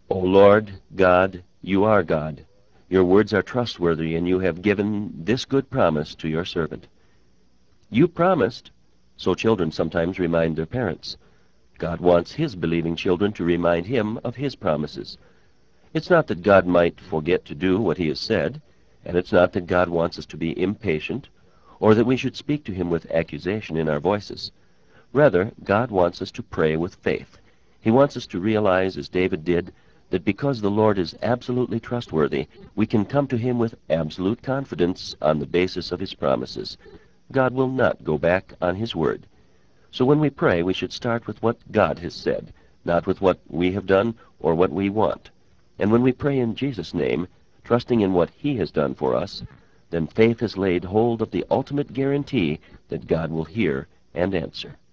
O Lord God, you are God. Your words are trustworthy, and you have given this good promise to your servant. You promised, so children sometimes remind their parents. God wants his believing children to remind him of his promises. It's not that God might forget to do what he has said, and it's not that God wants us to be impatient, or that we should speak to him with accusation in our voices. Rather, God wants us to pray with faith. He wants us to realize, as David did, that because the Lord is absolutely trustworthy, we can come to him with absolute confidence on the basis of his promises. God will not go back on his word. So when we pray, we should start with what God has said, not with what we have done or what we want. And when we pray in Jesus' name, trusting in what he has done for us, then faith has laid hold of the ultimate guarantee that God will hear and answer.